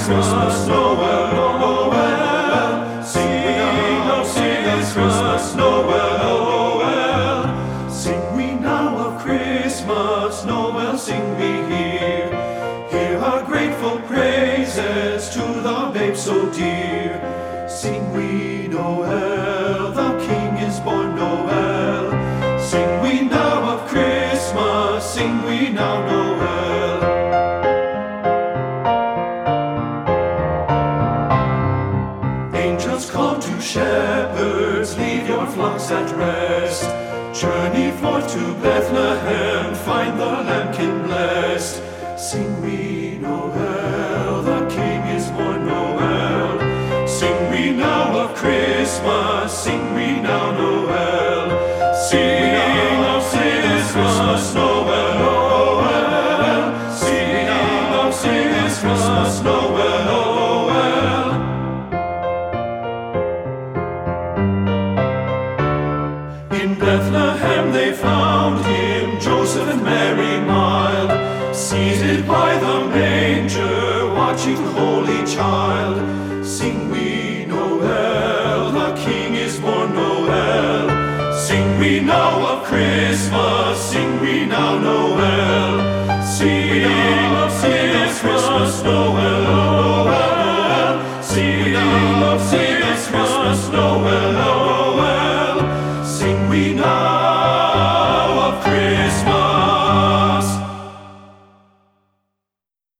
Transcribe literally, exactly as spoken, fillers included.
Christmas, Noel, Noel. Sing of this Christmas, Noel, Noel. Sing we now of Christmas, Noel, sing we here. Hear our grateful praises to the babe so dear. Sing we Noel, the King is born, Noel. Sing we now of Christmas, sing we now Noel. Angels call to shepherds, leave your flocks at rest. Journey forth to Bethlehem, find the lambkin blessed. Sing we Noel, the King is born, Noel. Sing we now of Christmas, sing we now Noel. Sing of Christmas, Noel, Noel. Sing of Christmas, Noel, Noel. In Bethlehem they found him, Joseph and Mary mild, seated by the manger, watching the Holy Child. Sing we Noel, the King is born, Noel. Sing we now of Christmas, sing we now Noel.